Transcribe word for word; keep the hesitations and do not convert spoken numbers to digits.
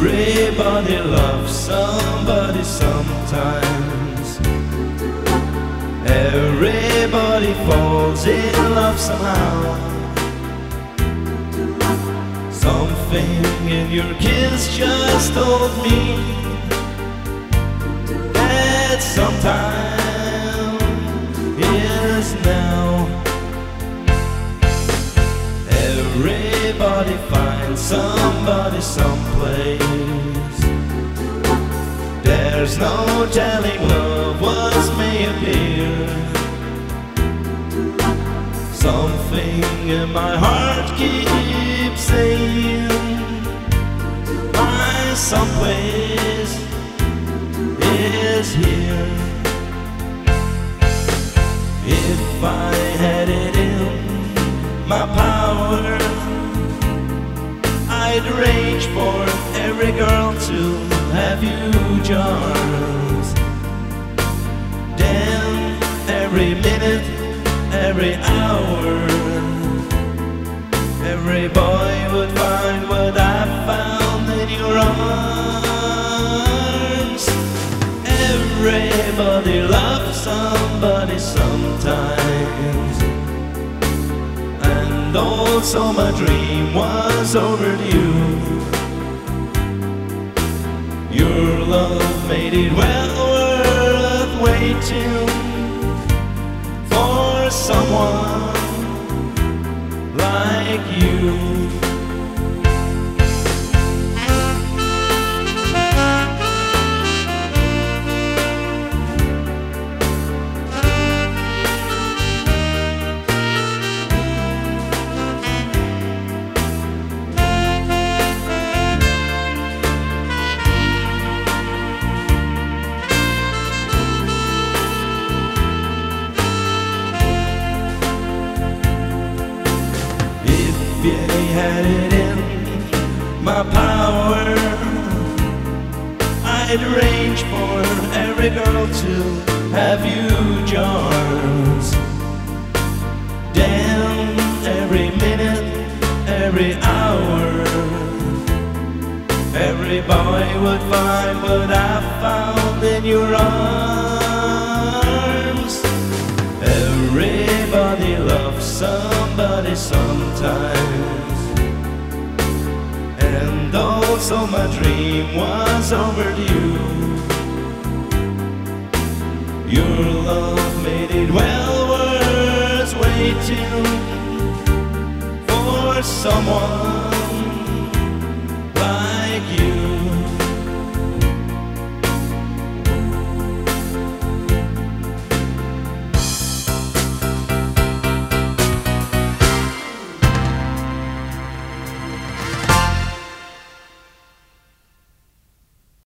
Everybody loves somebody sometimes. Everybody falls in love somehow. Something in your kiss just told me that sometime is now. Everybody finds somebody someplace. There's no telling love what may appear. Something in my heart keeps saying my someplace is here. If I had it in my power, I'd arrange for every girl to have huge arms. Then every minute, every hour, every boy would find what I found in your arms. Everybody loves somebody sometimes. And also my dream was overdue. Your love made it well worth waiting for someone like you. If I had it in my power, I'd arrange for every girl to have huge arms. Then every minute, every hour, every boy would find what I found in your arms. Everybody loves somebody sometimes. And also my dream was overdue. Your love made it well worth waiting for someone